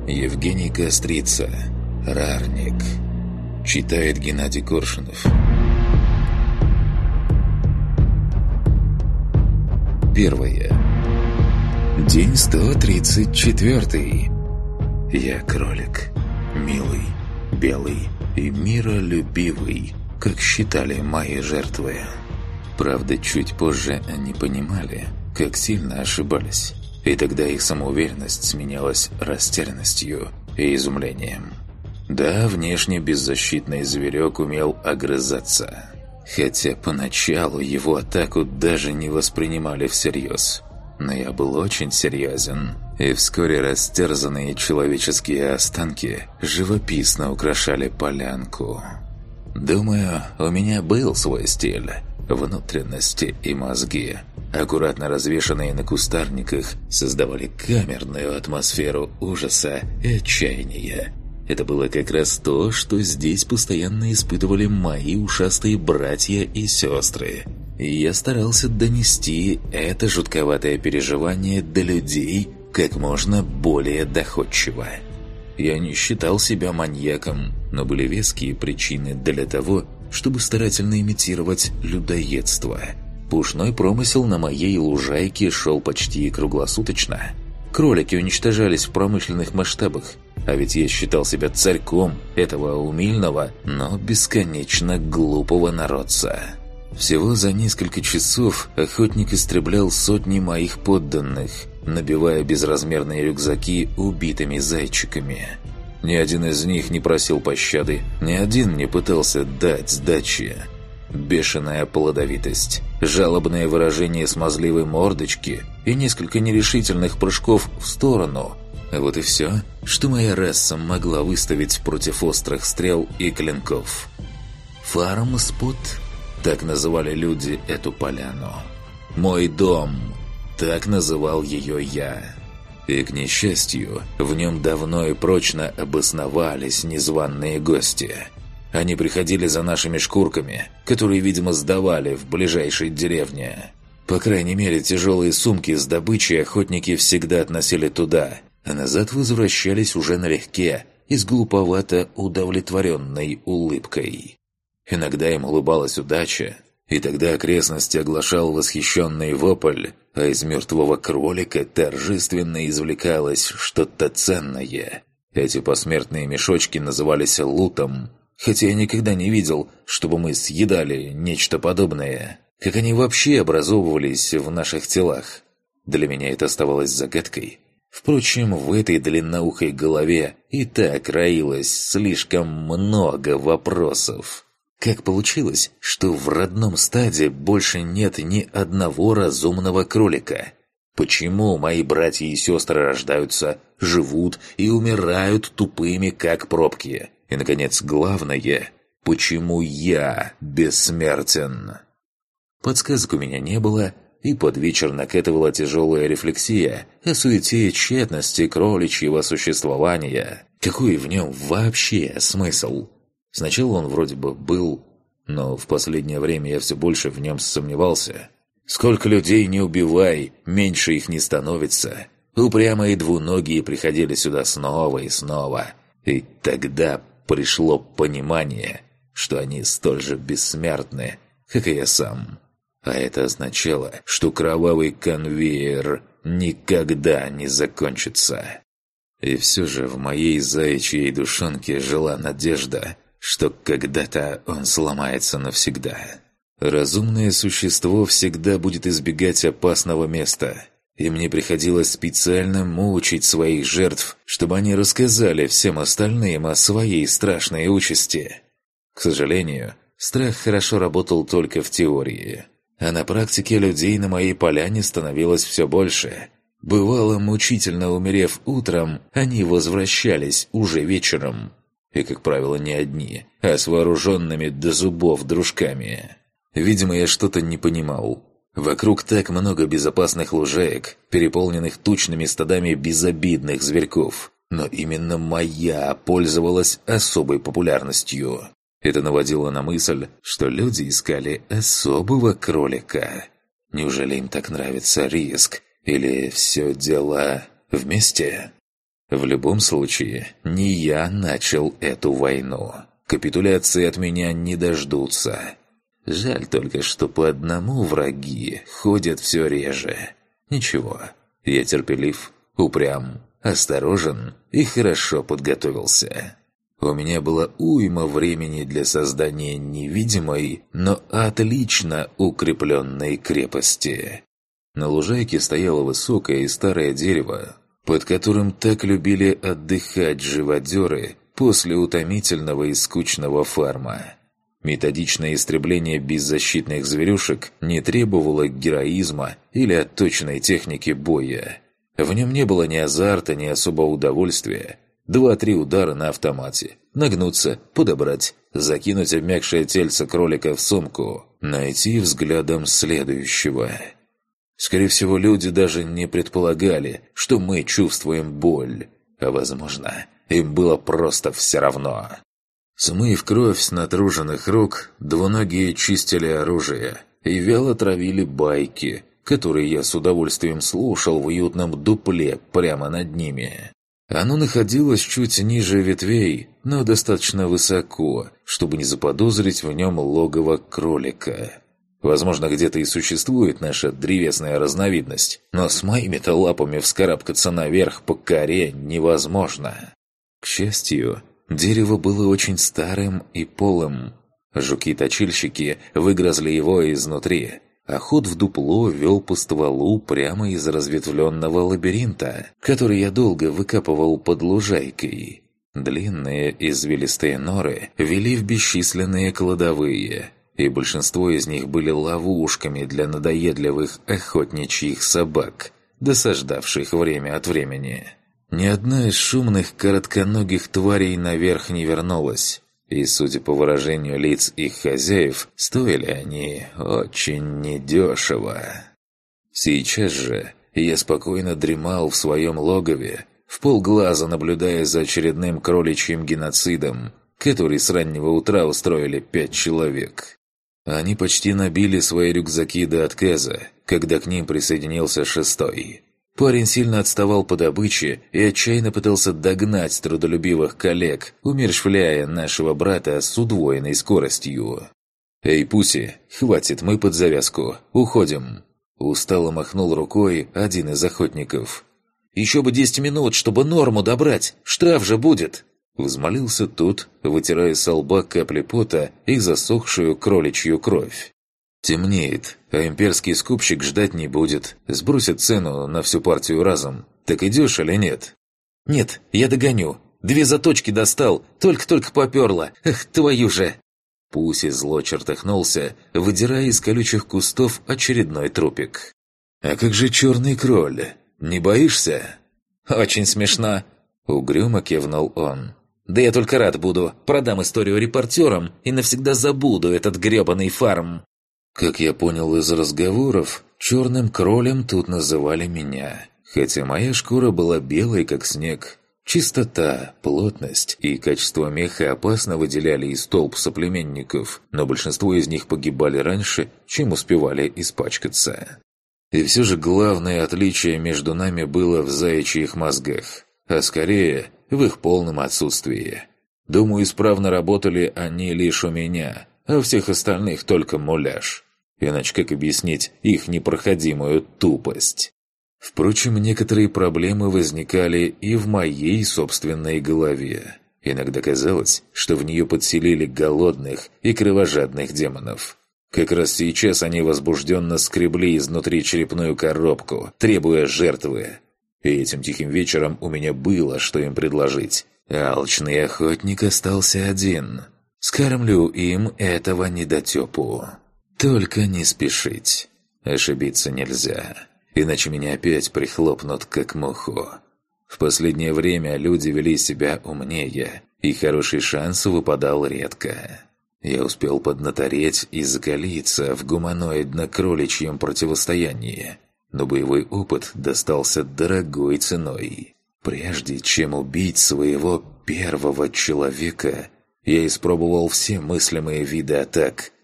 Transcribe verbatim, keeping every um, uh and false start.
Евгений Кострица. Рарник. Читает Геннадий Коршунов. Первое. День сто тридцать четвёртый. Я кролик. Милый, белый и миролюбивый, как считали мои жертвы. Правда, чуть позже они понимали, как сильно ошибались. И тогда их самоуверенность сменялась растерянностью и изумлением. Да, внешне беззащитный зверек умел огрызаться. Хотя поначалу его атаку даже не воспринимали всерьез. Но я был очень серьезен, и вскоре растерзанные человеческие останки живописно украшали полянку. Думаю, у меня был свой стиль. Внутренности и мозги, аккуратно развешанные на кустарниках, создавали камерную атмосферу ужаса и отчаяния. Это было как раз то, что здесь постоянно испытывали мои ушастые братья и сестры. И я старался донести это жутковатое переживание до людей как можно более доходчиво. Я не считал себя маньяком, но были веские причины для того, чтобы старательно имитировать людоедство. Пушной промысел на моей лужайке шел почти круглосуточно. Кролики уничтожались в промышленных масштабах, а ведь я считал себя царьком этого умильного, но бесконечно глупого народца. Всего за несколько часов охотник истреблял сотни моих подданных, набивая безразмерные рюкзаки убитыми зайчиками. Ни один из них не просил пощады, ни один не пытался дать сдачи. Бешеная плодовитость, жалобное выражение смазливой мордочки и несколько нерешительных прыжков в сторону – вот и все, что моя раса могла выставить против острых стрел и клинков. «Фарм-спот» – так называли люди эту поляну. «Мой дом» – так называл ее я. И, к несчастью, в нем давно и прочно обосновались незваные гости. Они приходили за нашими шкурками, которые, видимо, сдавали в ближайшей деревне. По крайней мере, тяжелые сумки с добычей охотники всегда относили туда, а назад возвращались уже налегке и с глуповато удовлетворенной улыбкой. Иногда им улыбалась удача, и тогда окрестности оглашал восхищенный вопль, а из мертвого кролика торжественно извлекалось что-то ценное. Эти посмертные мешочки назывались лутом, хотя я никогда не видел, чтобы мы съедали нечто подобное. Как они вообще образовывались в наших телах? Для меня это оставалось загадкой. Впрочем, в этой длинноухой голове и так роилось слишком много вопросов. Как получилось, что в родном стаде больше нет ни одного разумного кролика? Почему мои братья и сестры рождаются, живут и умирают тупыми, как пробки? И, наконец, главное, почему я бессмертен? Подсказок у меня не было, и под вечер накатывала тяжелая рефлексия о суете и тщетности кроличьего существования. Какой в нем вообще смысл? Сначала он вроде бы был, но в последнее время я все больше в нем сомневался. Сколько людей не убивай, меньше их не становится. Упрямые двуногие приходили сюда снова и снова. И тогда пришло понимание, что они столь же бессмертны, как и я сам. А это означало, что кровавый конвейер никогда не закончится. И все же в моей заячьей душонке жила надежда, что когда-то он сломается навсегда. Разумное существо всегда будет избегать опасного места, и мне приходилось специально мучить своих жертв, чтобы они рассказали всем остальным о своей страшной участи. К сожалению, страх хорошо работал только в теории, а на практике людей на моей поляне становилось все больше. Бывало, мучительно умерев утром, они возвращались уже вечером. И, как правило, не одни, а с вооруженными до зубов дружками. Видимо, я что-то не понимал. Вокруг так много безопасных лужаек, переполненных тучными стадами безобидных зверьков. Но именно моя пользовалась особой популярностью. Это наводило на мысль, что люди искали особого кролика. Неужели им так нравится риск? Или все дело вместе? В любом случае, не я начал эту войну. Капитуляции от меня не дождутся. Жаль только, что по одному враги ходят все реже. Ничего, я терпелив, упрям, осторожен и хорошо подготовился. У меня была уйма времени для создания невидимой, но отлично укрепленной крепости. На лужайке стояло высокое и старое дерево, под которым так любили отдыхать живодеры после утомительного и скучного фарма. Методичное истребление беззащитных зверюшек не требовало героизма или отточенной техники боя. В нем не было ни азарта, ни особого удовольствия. Два-три удара на автомате. Нагнуться, подобрать, закинуть обмякшее тельце кролика в сумку, найти взглядом следующего. Скорее всего, люди даже не предполагали, что мы чувствуем боль. А возможно, им было просто все равно. Смыв кровь с натруженных рук, двуногие чистили оружие и вяло травили байки, которые я с удовольствием слушал в уютном дупле прямо над ними. Оно находилось чуть ниже ветвей, но достаточно высоко, чтобы не заподозрить в нем логово кролика. Возможно, где-то и существует наша древесная разновидность, но с моими-то лапами вскарабкаться наверх по коре невозможно. К счастью, дерево было очень старым и полым. Жуки-точильщики выгрызли его изнутри, а ход в дупло вел по стволу прямо из разветвленного лабиринта, который я долго выкапывал под лужайкой. Длинные извилистые норы вели в бесчисленные кладовые, и большинство из них были ловушками для надоедливых охотничьих собак, досаждавших время от времени. Ни одна из шумных коротконогих тварей наверх не вернулась, и, судя по выражению лиц их хозяев, стоили они очень недешево. Сейчас же я спокойно дремал в своем логове, вполглаза наблюдая за очередным кроличьим геноцидом, который с раннего утра устроили пять человек. Они почти набили свои рюкзаки до отказа, когда к ним присоединился шестой. Парень сильно отставал по добыче и отчаянно пытался догнать трудолюбивых коллег, умерщвляя нашего брата с удвоенной скоростью. «Эй, Пуси, хватит, мы под завязку, уходим!» Устало махнул рукой один из охотников. «Еще бы десять минут, чтобы норму добрать, штраф же будет!» Взмолился тот, вытирая со лба капли пота и засохшую кроличью кровь. «Темнеет, а имперский скупщик ждать не будет. Сбросит цену на всю партию разом. Так идешь или нет?» «Нет, я догоню. Две заточки достал, только-только поперло. Эх, твою же!» Пуси зло чертыхнулся, выдирая из колючих кустов очередной трупик. «А как же черный кроль? Не боишься?» «Очень смешно!» — угрюмо кивнул он. «Да я только рад буду. Продам историю репортерам и навсегда забуду этот грёбаный фарм». Как я понял из разговоров, черным кролем тут называли меня, хотя моя шкура была белой, как снег. Чистота, плотность и качество меха опасно выделяли из толп соплеменников, но большинство из них погибали раньше, чем успевали испачкаться. И все же главное отличие между нами было в заячьих мозгах, а скорее в их полном отсутствии. Думаю, исправно работали они лишь у меня, а у всех остальных только муляж. Иначе как объяснить их непроходимую тупость? Впрочем, некоторые проблемы возникали и в моей собственной голове. Иногда казалось, что в нее подселили голодных и кровожадных демонов. Как раз сейчас они возбужденно скребли изнутри черепную коробку, требуя жертвы. И этим тихим вечером у меня было, что им предложить. Алчный охотник остался один. Скормлю им этого недотепу. Только не спешить. Ошибиться нельзя. Иначе меня опять прихлопнут, как муху. В последнее время люди вели себя умнее, и хороший шанс выпадал редко. Я успел поднатореть и закалиться в гуманоидно-кроличьем противостоянии, но боевой опыт достался дорогой ценой. Прежде чем убить своего первого человека, я испробовал все мыслимые виды атак